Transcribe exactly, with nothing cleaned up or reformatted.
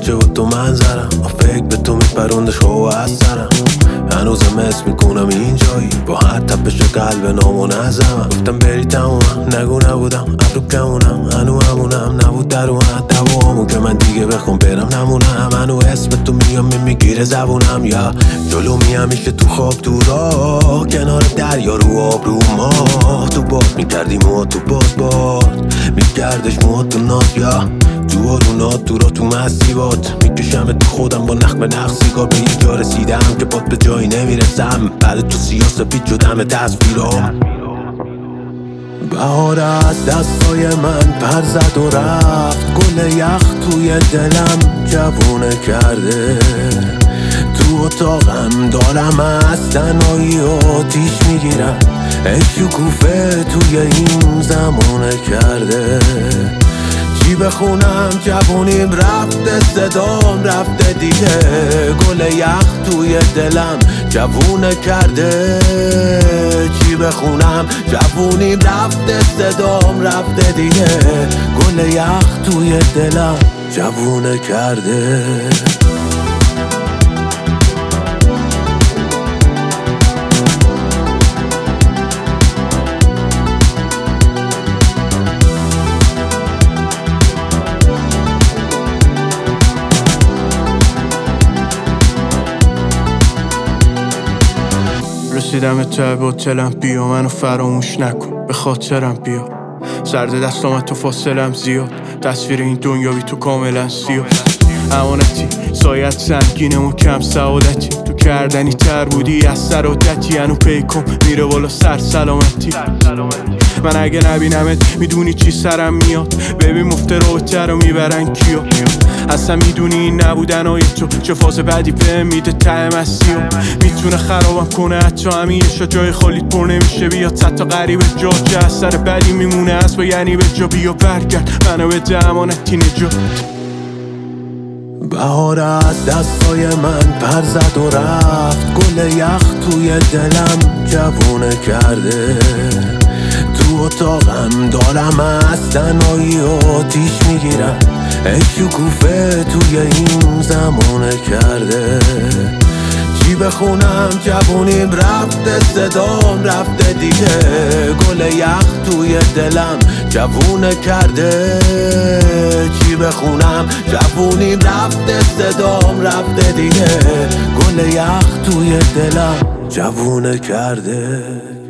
کوچه و تو منظرم، فکر به تو میپروندش خواه از سرم. هنوزم حس میکنم اینجایی با هر تپش قلب نامنظمم. گفتم بری تمومم، نگو نبودم ابرو کمونم، هنو همونم نبود در اومد دوامو که من دیگه بخوام برم نمونم. هنو اسم تو میام میگیره زبونم، یا جلو میام میشه تو خواب تو راه کنار دریا رو آب رو ماه. تو باد میکردی موها تو باز باد میکردش موها تو ناز، یا تو آرونات تو را تو مسیبات میکشم تو خودم با نخ به نخ سیگار. به یه جا رسیدم که باد به جایی نمیرسم، بعد تو سیاسفید شدم تصویرام. بهار از دستای من پر زد و رفت، گل یخ توی دلم جوونه کرده. تو اتاقم دارم از تنهایی آتیش میگیرم، ای شکوفه توی این زمونه کرده. چی بخونم جوونیم رفته، صدام رفته دیگه. گل یخ توی دلم جوونه کرده. چی بخونم جوونیم رفته، صدام رفته دیگه. گل یخ توی دلم جوونه کرده. رسیدم ته به هتلم، بیا منو فراموش نکن به خاطرم بیا. سرد دستام تو فاصلم زیاد، تصویر این دنیا بی تو کاملا سیاه. امانتی سایت سنگینه و کم سعادتی، تو کردنی تر بودی از سرادتی. هنو پیکم میره بالا سر سلامتی. من اگه نبینمت میدونی چی سرم میاد، ببین مفت رابطه رو میبرن کیا. اصلا میدونی این نبودن های تو چه فاز بعدی به میده ته مسیح. میتونه خرابم کنه حتی همیشه، جای خالیت پر نمیشه. بیاد صد تا غریبه جا چه اثر بدی میمونه از با یعنی به جا. بیا برگرد منو به امانتی نجات. بهار از دستای من پر زد و رفت، گل یخ توی دلم جوونه کرده. تو اتاقم دارم از تنهایی آتیش میگیرم، ای شکوفه توی این زمونه کرده. چی بخونم جوونیم رفته، صدام رفته دیگه. گل یخ توی دلم جوونه کرده. چی بخونم جوونیم رفته، صدام رفته دیگه. گل یخ توی دلم جوونه کرده.